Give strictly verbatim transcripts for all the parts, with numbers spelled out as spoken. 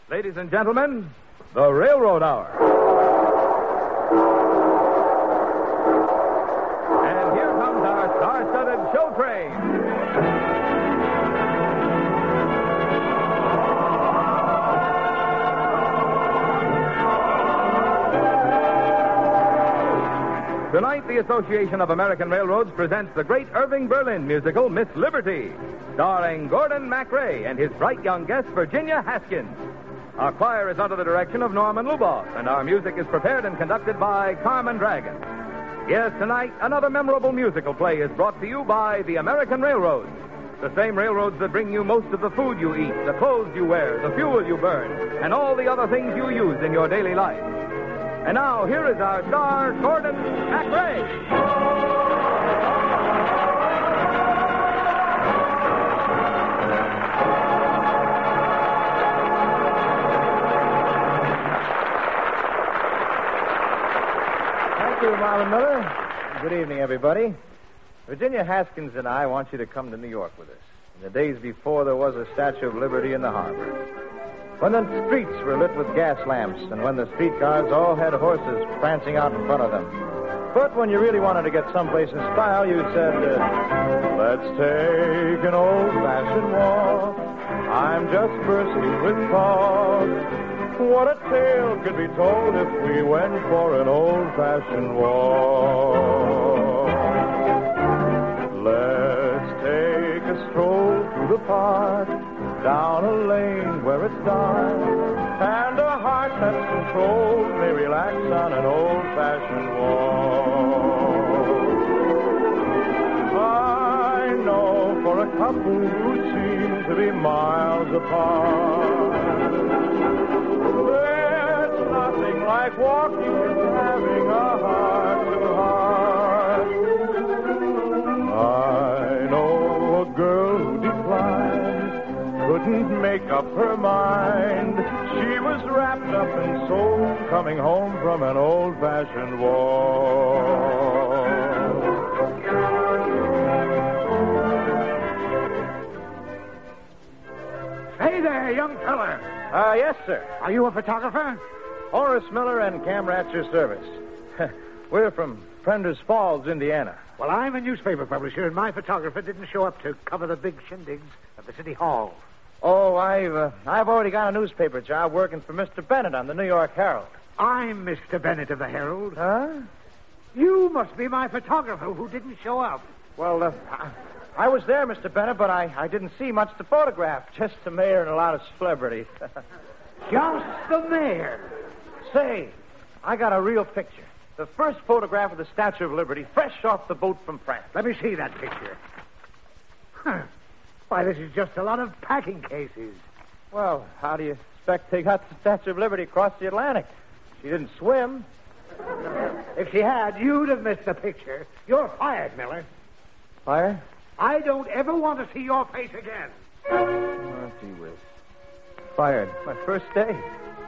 Ladies and gentlemen, the Railroad Hour. And here comes our star-studded show train. Tonight, the Association of American Railroads presents the great Irving Berlin musical, Miss Liberty, starring Gordon MacRae and his bright young guest, Virginia Haskins. Our choir is under the direction of Norman Luboff, and our music is prepared and conducted by Carmen Dragon. Yes, tonight, another memorable musical play is brought to you by the American Railroads, the same railroads that bring you most of the food you eat, the clothes you wear, the fuel you burn, and all the other things you use in your daily life. And now, here is our star, Gordon MacRae. Thank you, Marlon Miller. Good evening, everybody. Virginia Haskins and I want you to come to New York with us. In the days before there was a Statue of Liberty in the harbor. When the streets were lit with gas lamps, and when the streetcars all had horses prancing out in front of them. But when you really wanted to get someplace in style, you said, uh, let's take an old-fashioned walk. I'm just bursting with talk. What a tale could be told if we went for an old-fashioned walk. Let's take a stroll through the park, down a lane where it's dark, and a heart that's controlled may relax on an old-fashioned walk. I know for a couple who seem to be miles apart, there's nothing like walking and having a heart-to-heart. I know a girl who declined, couldn't make up her mind. She was wrapped up in soul, coming home from an old-fashioned walk. Hey there, young feller. Uh, yes, sir. Are you a photographer? Horace Miller and Cam Rat's your service. We're from Prenders Falls, Indiana. Well, I'm a newspaper publisher, and my photographer didn't show up to cover the big shindigs at the city hall. Oh, I've, uh, I've already got a newspaper job working for Mister Bennett on the New York Herald. I'm Mister Bennett of the Herald. Huh? You must be my photographer who didn't show up. Well, uh, I, I was there, Mister Bennett, but I, I didn't see much to photograph. Just the mayor and a lot of celebrities. Just the mayor. Say, I got a real picture. The first photograph of the Statue of Liberty, fresh off the boat from France. Let me see that picture. Huh. Why, this is just a lot of packing cases. Well, how do you expect they got the Statue of Liberty across the Atlantic? She didn't swim. If she had, you'd have missed the picture. You're fired, Miller. Fired? I don't ever want to see your face again. Oh, gee whiz. Fired. My first day.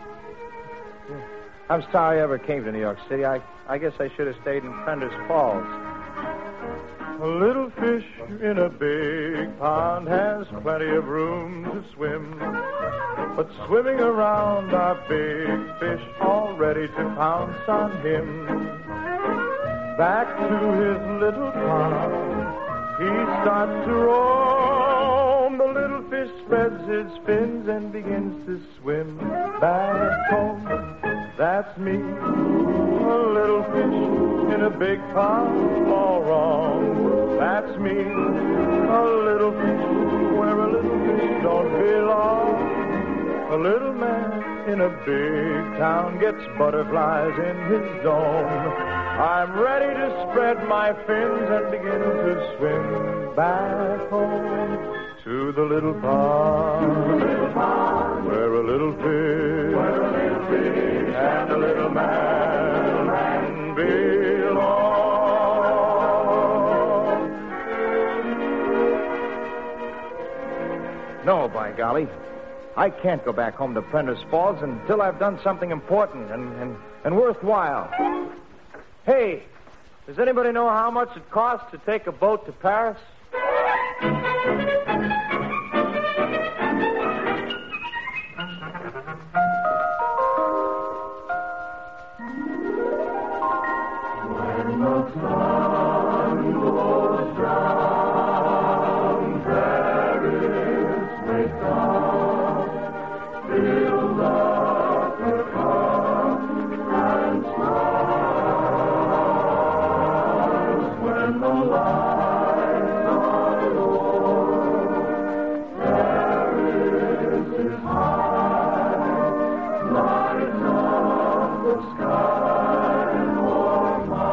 I'm sorry I ever came to New York City. I, I guess I should have stayed in Prenders Falls. A little fish in a big pond has plenty of room to swim. But swimming around our big fish, all ready to pounce on him. Back to his little pond, he starts to roam. The little fish spreads his fins and begins to swim back home. That's me, a little fish in a big pond, all wrong. That's me, a little fish where a little fish don't belong. A little man in a big town gets butterflies in his dome. I'm ready to spread my fins and begin to swim back home to the little pond, little pond where a little fish, where a little fish and a little man belong. No, by golly. I can't go back home to Prenders Falls until I've done something important and, and, and worthwhile. Hey, does anybody know how much it costs to take a boat to Paris? When the sun goes down, there is great dawn. Fill up the cup and stars. When the lights are low, there is His high, lights up the sky for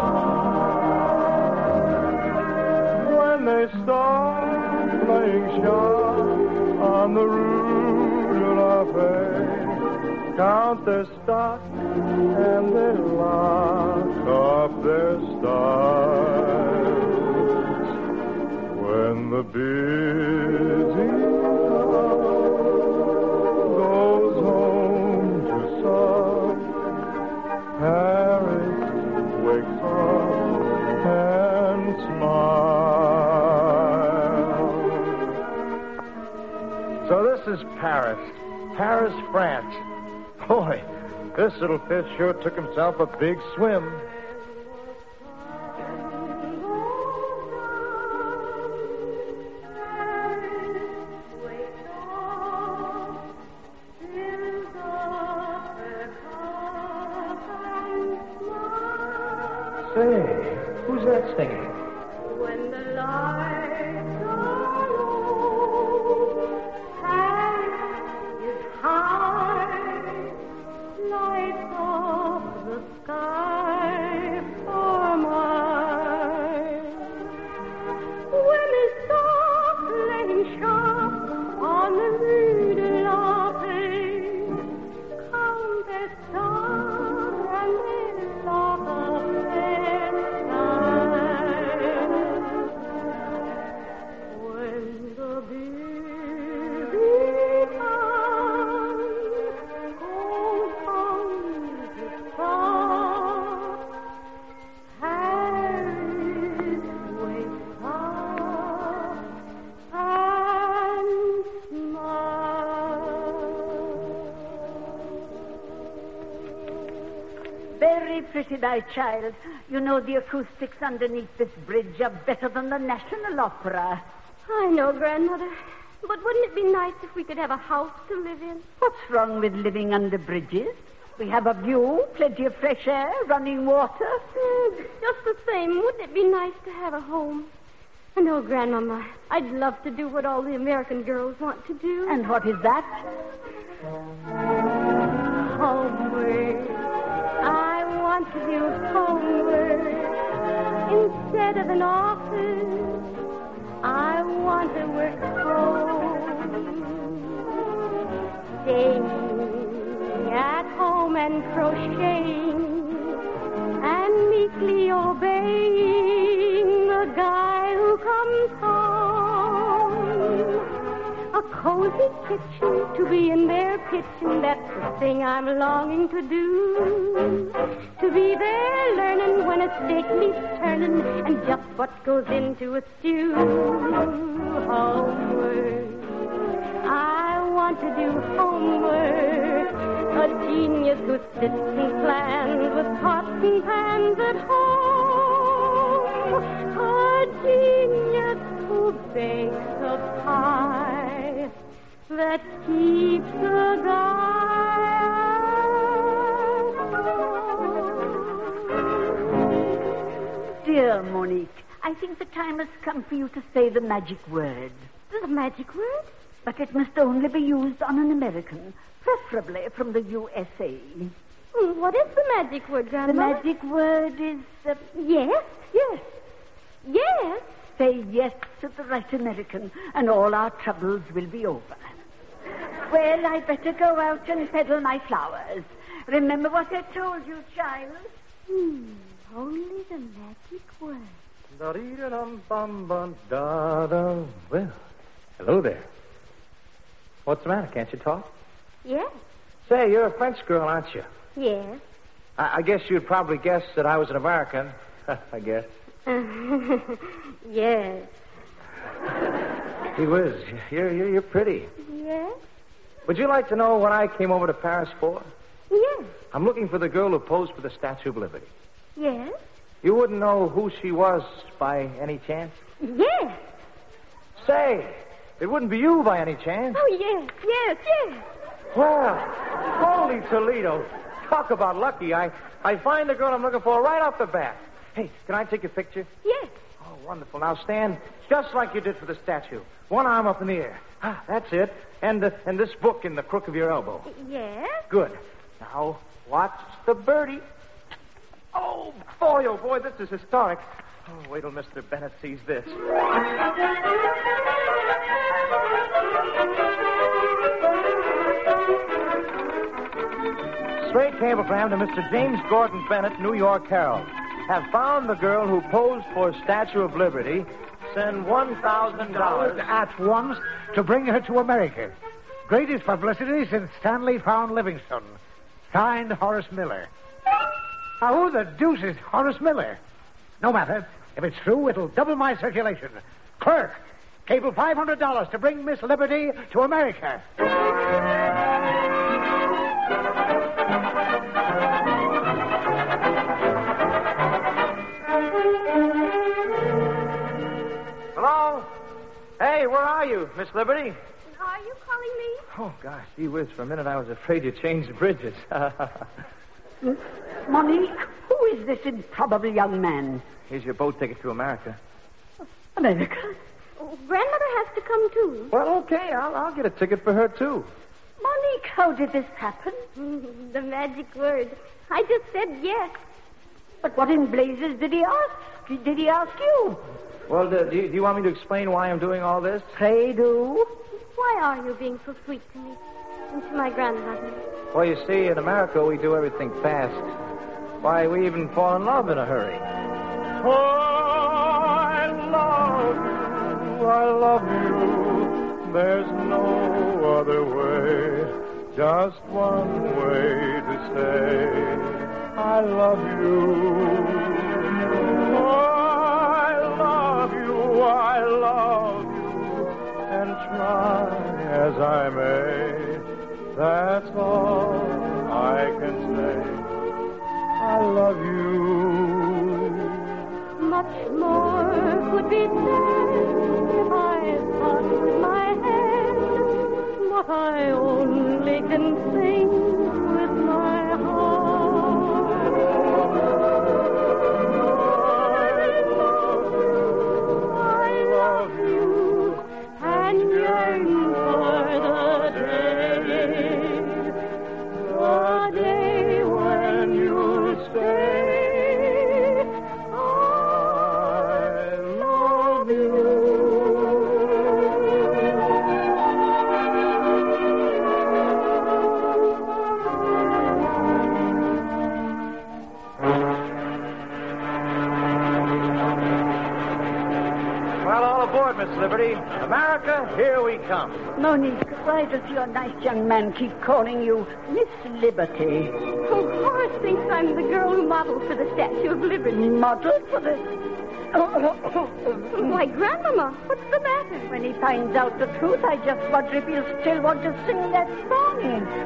mine. When they start playing sharp on the Rue de la Paix, count their stock and they lock up their stars. When the busy crowd goes home to sup, Paris wakes up and smiles. So this is Paris. Paris, France. Boy, this little fish sure took himself a big swim. Say, who's that singing? When the lights are low, Paris is high, lights up the sky for mine. When they stop playing sharp on the Rue de la Paix, count their stars and they lock up their skies. When the busy town goes home to stop, Paris wakes up and smiles. Very pretty, my child. You know the acoustics underneath this bridge are better than the National Opera. I know, Grandmother. But wouldn't it be nice if we could have a house to live in? What's wrong with living under bridges? We have a view, plenty of fresh air, running water. Mm, just the same, wouldn't it be nice to have a home? And oh, Grandmama, I'd love to do what all the American girls want to do. And what is that? Homeward. I want to do homeward. Instead of an office, I want to work home. Staying at home and crocheting and meekly obeying the guy who comes home. A cozy kitchen to be in their kitchen, that's the thing I'm longing to do. To be there learning when a steak needs turning and just what goes into a stew. Homework, I want to do homework. A genius who sits and plans with pots and pans at home. A genius who bakes a pie that keeps the guy at home. Dear Monique, I think the time has come for you to say the magic word. The magic word? But it must only be used on an American, preferably from the U S A. Hmm, what is the magic word, The Grandmother? magic word is... Uh, Yes? yes. Yes? Say yes to the right American, and all our troubles will be over. Well, I'd better go out and peddle my flowers. Remember what I told you, child? Hmm, only the magic word. Da-dee-da-dum-bum-bum-da-da. Well, hello there. What's the matter? Can't you talk? Yes? Say, you're a French girl, aren't you? Yes. I, I guess you'd probably guess that I was an American. I guess. Yes. Gee whiz, you're, you're, you're pretty. Yes? Would you like to know what I came over to Paris for? Yes. I'm looking for the girl who posed for the Statue of Liberty. Yes. You wouldn't know who she was by any chance? Yes. Say, it wouldn't be you by any chance. Oh, yes, yes, yes. Well, holy Toledo. Talk about lucky. I, I find the girl I'm looking for right off the bat. Hey, can I take a picture? Yes. Oh, wonderful. Now stand just like you did for the statue. One arm up in the air. Ah, that's it. And, the, and this book in the crook of your elbow. Yes. Good. Now, watch the birdie. Oh, boy, oh, boy, this is historic. Oh, wait till Mister Bennett sees this. Straight cablegram to Mister James Gordon Bennett, New York Herald. Have found the girl who posed for Statue of Liberty. Send one thousand dollars at once to bring her to America. Greatest publicity since Stanley found Livingstone. Signed, Horace Miller. Now, who the deuce is Horace Miller? No matter. If it's true, it'll double my circulation. Clerk, cable five hundred dollars to bring Miss Liberty to America. Hello? Hey, where are you, Miss Liberty? Are you calling me? Oh, gosh, gee whiz, for a minute I was afraid you changed bridges. Monique, who is this improbable young man? Here's your boat ticket to America. America? Oh, Grandmother has to come, too. Well, okay, I'll, I'll get a ticket for her, too. Monique, how did this happen? The magic word. I just said yes. But what in blazes did he ask? Did he ask you? Well, do, do, you, do you want me to explain why I'm doing all this? Pray do. Why are you being so sweet to me and to my grandmother? Well, you see, in America, we do everything fast. Why, we even fall in love in a hurry. Oh, I love you, I love you. There's no other way, just one way to say I love you. Oh, I love you, I love you, and try as I may, that's all I can say. I love you. Much more could be said if I thought with my head what I only can sing with my heart. I love you and yearn for the day, the day when you stay. I love you. Well, all aboard, Miss Liberty. America, here we come. Monique, why does your nice young man keep calling you Miss Liberty? Oh, Horace thinks I'm the girl who modeled for the Statue of Liberty. Modeled for this? Why, Grandmama, what's the matter? When he finds out the truth, I just wonder if he'll still want to sing that song.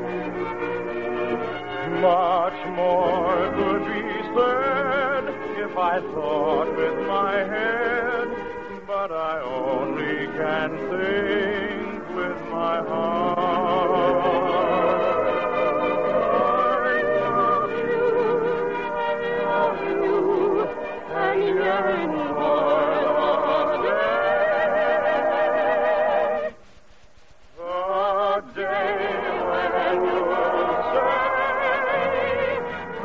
Much more could be said if I thought with my head, but I only can think with my heart. Yearn for the day, The day when you'll say,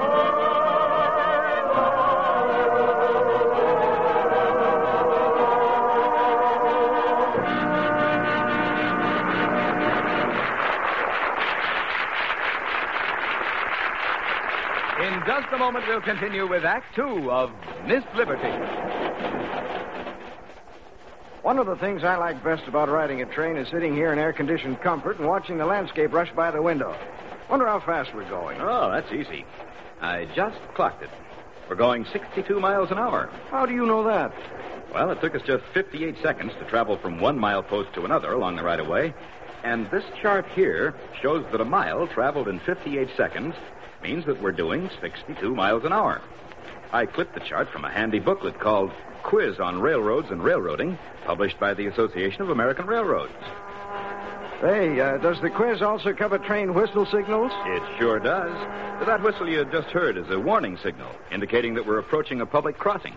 In just a moment, we'll continue with Act Two of Miss Liberty. One of the things I like best about riding a train is sitting here in air-conditioned comfort and watching the landscape rush by the window. Wonder how fast we're going. Oh, that's easy. I just clocked it. We're going sixty-two miles an hour. How do you know that? Well, it took us just fifty-eight seconds to travel from one milepost to another along the right-of-way. And this chart here shows that a mile traveled in fifty-eight seconds means that we're doing sixty-two miles an hour. I clipped the chart from a handy booklet called Quiz on Railroads and Railroading, published by the Association of American Railroads. Hey, uh, does the quiz also cover train whistle signals? It sure does. That whistle you just heard is a warning signal, indicating that we're approaching a public crossing.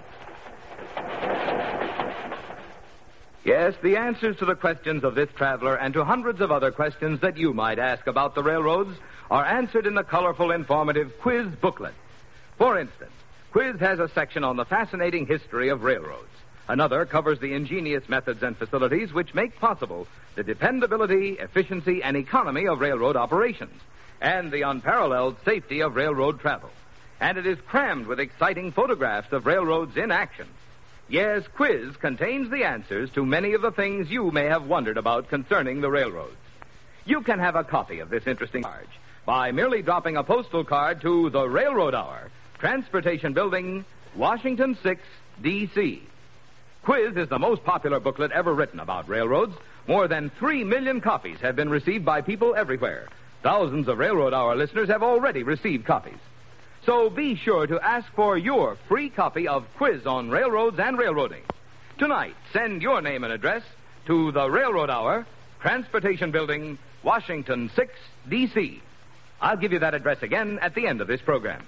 Yes, the answers to the questions of this traveler and to hundreds of other questions that you might ask about the railroads are answered in the colorful, informative Quiz booklet. For instance, Quiz has a section on the fascinating history of railroads. Another covers the ingenious methods and facilities which make possible the dependability, efficiency, and economy of railroad operations, and the unparalleled safety of railroad travel. And it is crammed with exciting photographs of railroads in action. Yes, Quiz contains the answers to many of the things you may have wondered about concerning the railroads. You can have a copy of this interesting charge by merely dropping a postal card to the Railroad Hour, Transportation Building, Washington six, D C Quiz is the most popular booklet ever written about railroads. More than three million copies have been received by people everywhere. Thousands of Railroad Hour listeners have already received copies. So be sure to ask for your free copy of Quiz on Railroads and Railroading. Tonight, send your name and address to the Railroad Hour, Transportation Building, Washington six, D C I'll give you that address again at the end of this program.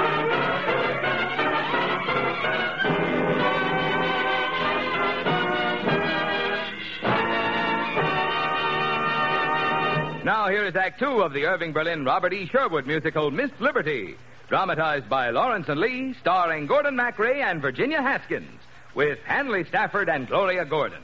Now here is Act Two of the Irving Berlin Robert E. Sherwood musical Miss Liberty, dramatized by Lawrence and Lee, starring Gordon MacRae and Virginia Haskins, with Hanley Stafford and Gloria Gordon.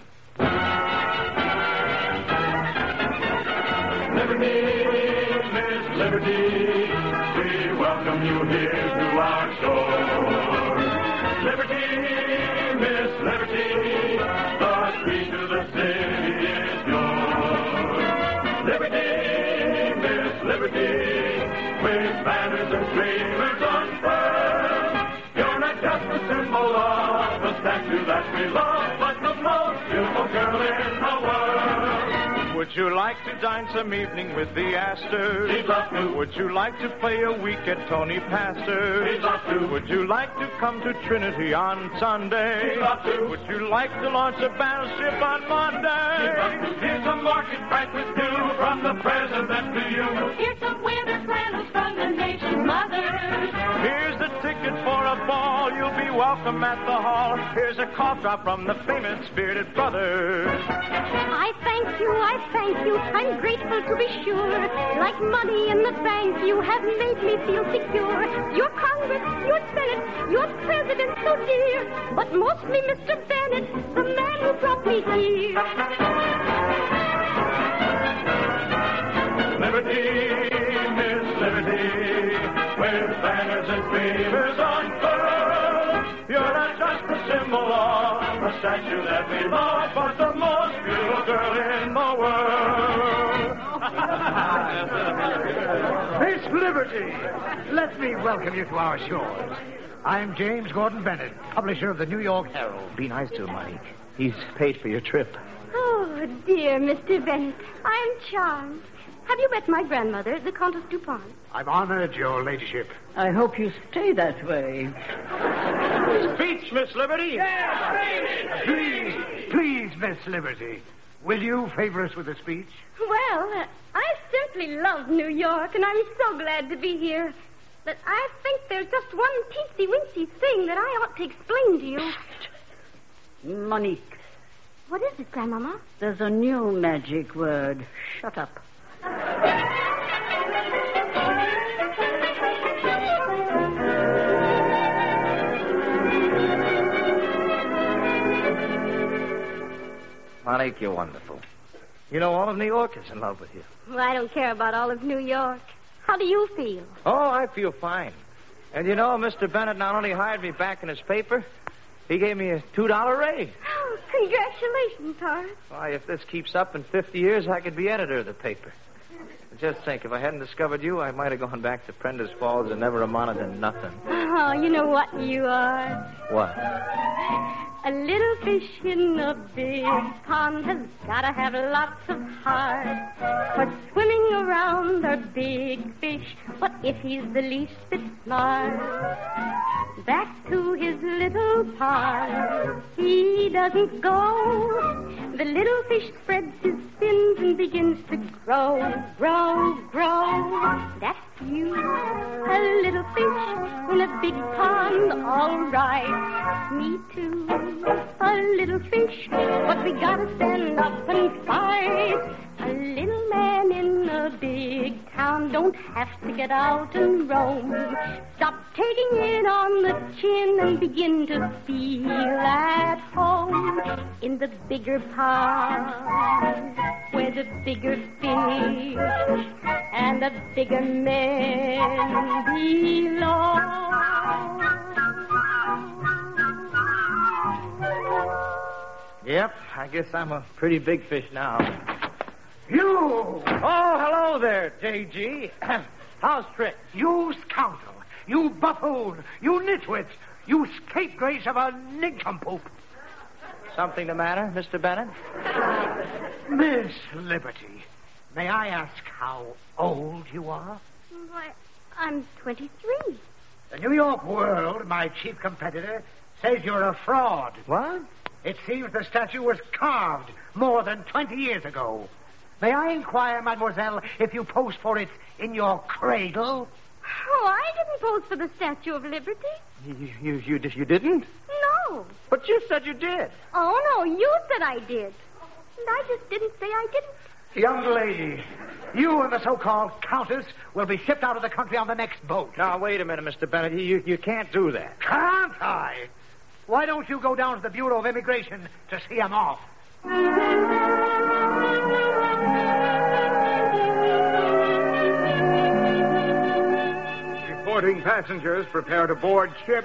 Liberty, Miss Liberty, we welcome you here to our shore. Liberty, Miss Liberty, the key to the city is yours. Liberty, Miss Liberty, with banners and streamers unfurled. You're not just a symbol of a statue that we love, but the most beautiful girl in the world. Would you like to dine some evening with the Astors? He'd love to. Would you like to play a week at Tony Pastor's? He'd love to. Would you like to come to Trinity on Sunday? He'd love to. Would you like to launch a battleship on Monday? He'd love to. Here's a market prices due from the president to you. Here's some winter flannels from the nation's mothers. Here's the ticket for a ball. You'll be welcome at the hall. Here's a cough drop from the famous Bearded Brothers. I thank you, I thank you. I'm grateful to be sure. Like money in the bank, you have made me feel secure. Your Congress, your Senate, your President so dear. But mostly Mister Bennett, the man who brought me here. Liberty, Miss Liberty, with banners and streamers unfurled. You're not just a symbol of a statue that we love, but the most beautiful girl in the world. Miss Liberty, let me welcome you to our shores. I'm James Gordon Bennett, publisher of the New York Herald. Be nice to him, Mike. He's paid for your trip. Oh, dear Mister Bennett, I'm charmed. Have you met my grandmother, the Countess Dupont? I'm honored, your ladyship. I hope you stay that way. Speech, Miss Liberty. Please, please, Miss Liberty, will you favor us with a speech? Well, uh, I simply love New York, and I'm so glad to be here. But I think there's just one teensy-weensy thing that I ought to explain to you. Monique, What is it, Grandmama? there's a new magic word. Shut up. Monique, you're wonderful. You know, all of New York is in love with you. Well, I don't care about all of New York. How do you feel? Oh, I feel fine. And you know, Mister Bennett not only hired me back in his paper, he gave me a two dollar raise. Oh, congratulations, Horace. Why, if this keeps up in fifty years, I could be editor of the paper. Just think, if I hadn't discovered you, I might have gone back to Prentice Falls and never amounted to nothing. Oh, you know what you are? What? A little fish in a big pond has gotta have lots of heart. For swimming around are big fish, what if he's the least bit smart? Back to his little pond he doesn't go. The little fish spreads his fins and begins to grow, grow, grow. That's you, a little fish in a big pond, all right. Me too, a little fish, but we gotta stand up and fight. A little man in a big town don't have to get out and roam. Stop taking it on the chin and begin to feel at home. In the bigger pond, where the bigger fish and the bigger men belong. Yep, I guess I'm a pretty big fish now. You! Oh, hello there, J G. How's Trick? You scoundrel! You buffoon! You nitwit! You scapegrace of a nincompoop! Something the matter, Mister Bennett? Miss Liberty, may I ask how old you are? Why, I'm twenty-three. The New York World, my chief competitor, says you're a fraud. What? It seems the statue was carved more than twenty years ago. May I inquire, mademoiselle, if you posed for it in your cradle? Oh, I didn't pose for the Statue of Liberty. You, you, you, you didn't? No. But you said you did. Oh, no, you said I did. And I just didn't say I didn't. Young lady, you and the so-called countess will be shipped out of the country on the next boat. Now, wait a minute, Mister Bennett. You, you can't do that. Can't I? Why don't you go down to the Bureau of Immigration to see him off? Reporting passengers, prepare to board ship.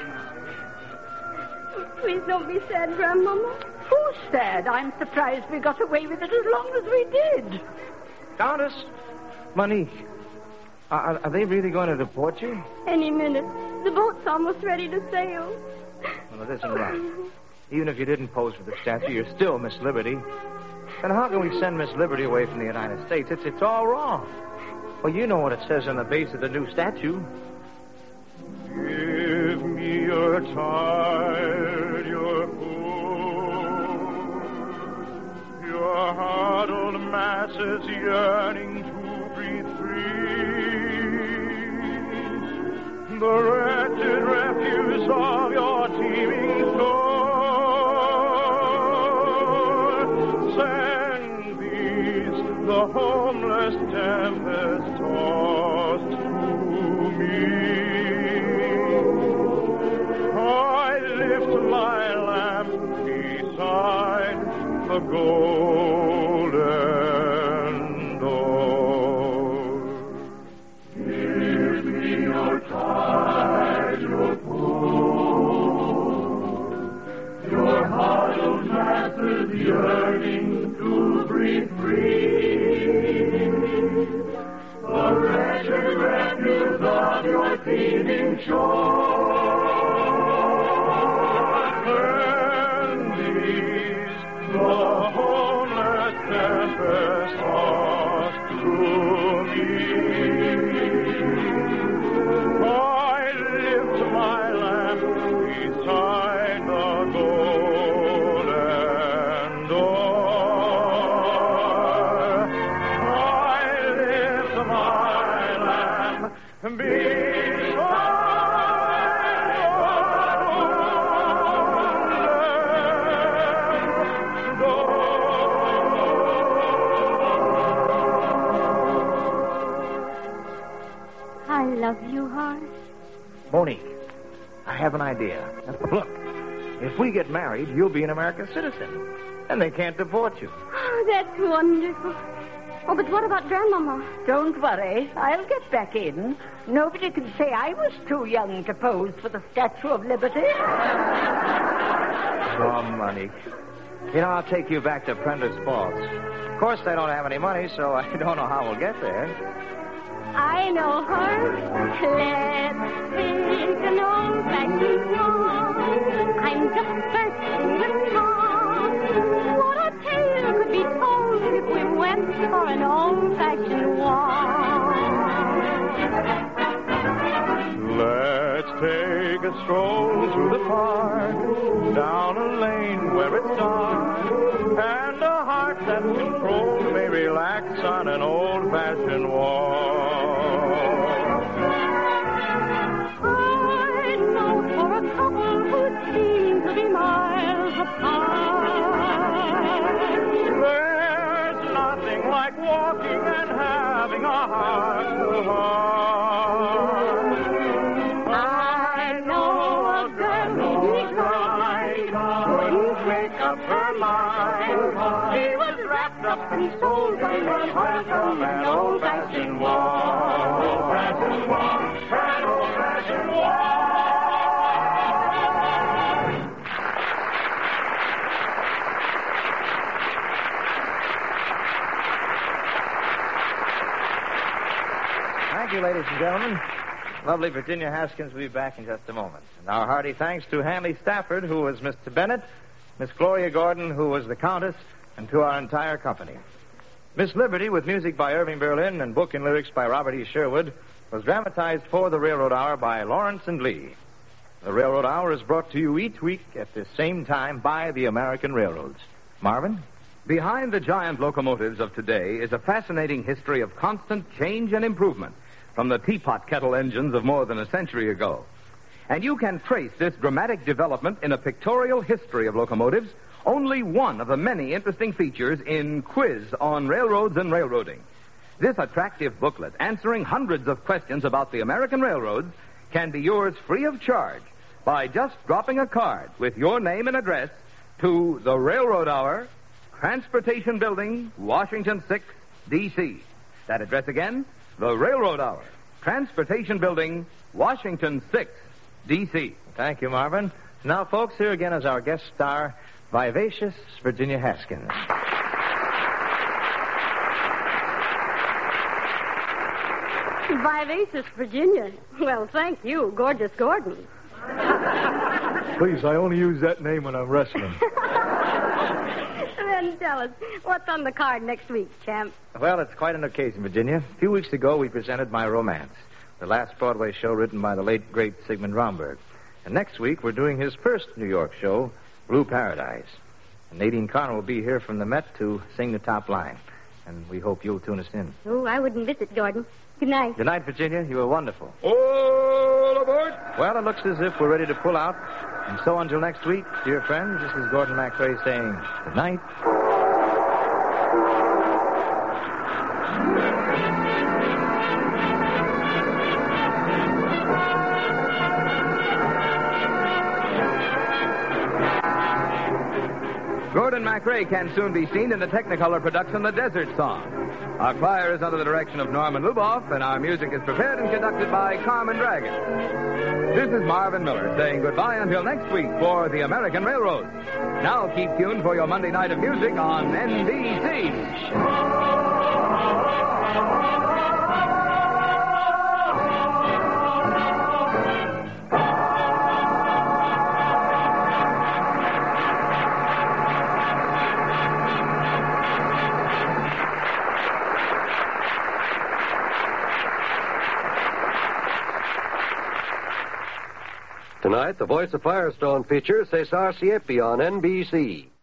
Please don't be sad, Grandmama. Who's sad? I'm surprised we got away with it as long as we did. Countess, Monique, are, are they really going to deport you? Any minute. The boat's almost ready to sail. Well, it isn't right. Even if you didn't pose for the statue, you're still Miss Liberty. And how can we send Miss Liberty away from the United States? It's, it's all wrong. Well, you know what it says on the base of the new statue. Give me your tired, your poor, your huddled masses yearning to breathe free. The wretched refuse of your teeming soul. Send these, the homeless tempest tossed to me. I lift my lamp beside the golden door. Give me your tide, your poor, your huddled masses yearning to breathe free. The wretched refuse of your teeming shore. And these, the homeless tempest tossed through me. I lift my lamp beside the golden door. I lift my lamp beside I love you, Horace. Monique, I have an idea. Look, if we get married, you'll be an American citizen. And they can't deport you. Oh, that's wonderful. Oh, but what about Grandmama? Don't worry. I'll get back in. Nobody can say I was too young to pose for the Statue of Liberty. Oh, Monique. You know, I'll take you back to Prentice Falls. Of course, they don't have any money, so I don't know how we'll get there. I know, Horace. Let's take an old-fashioned song. I'm just bursting with song. What a tale could be told if we went for an old-fashioned walk. Let's take a stroll through the park, down a lane where it's dark, and a heart that's controlled may relax on an old-fashioned walk. I know for a couple who seem to be miles apart. There's nothing like walking and having a heart to heart. I know a girl who'd try, couldn't make up her mind. She was wrapped up and sold by her heart from an old-fashioned walk. Old-fashioned walk, an old-fashioned walk. Thank you, ladies and gentlemen. Lovely Virginia Haskins will be back in just a moment. And our hearty thanks to Hanley Stafford, who was Mister Bennett, Miss Gloria Gordon, who was the Countess, and to our entire company. Miss Liberty, with music by Irving Berlin and book and lyrics by Robert E. Sherwood, was dramatized for the Railroad Hour by Lawrence and Lee. The Railroad Hour is brought to you each week at the same time by the American Railroads. Marvin? Behind the giant locomotives of today is a fascinating history of constant change and improvement from the teapot kettle engines of more than a century ago. And you can trace this dramatic development in a pictorial history of locomotives, only one of the many interesting features in Quiz on Railroads and Railroading. This attractive booklet, answering hundreds of questions about the American railroads, can be yours free of charge by just dropping a card with your name and address to the Railroad Hour, Transportation Building, Washington six, D C That address again, the Railroad Hour, Transportation Building, Washington six, D C Thank you, Marvin. Now, folks, here again is our guest star, vivacious Virginia Haskins. Vivacious Virginia. Well, thank you, Gorgeous Gordon. Please, I only use that name when I'm wrestling. Then tell us, what's on the card next week, champ? Well, it's quite an occasion, Virginia. A few weeks ago, we presented My Romance, the last Broadway show written by the late, great Sigmund Romberg. And next week, we're doing his first New York show, Blue Paradise. And Nadine Connor will be here from the Met to sing the top line. And we hope you'll tune us in. Oh, I wouldn't miss it, Gordon. Good night. Good night, Virginia. You were wonderful. All aboard! Well, it looks as if we're ready to pull out. And so until next week, dear friends, this is Gordon MacRae saying good night. Gordon MacRae can soon be seen in the Technicolor production The Desert Song. Our choir is under the direction of Norman Luboff, and our music is prepared and conducted by Carmen Dragon. This is Marvin Miller saying goodbye until next week for the American Railroad. Now keep tuned for your Monday night of music on N B C. Tonight, the Voice of Firestone features Cesar Siepi on N B C.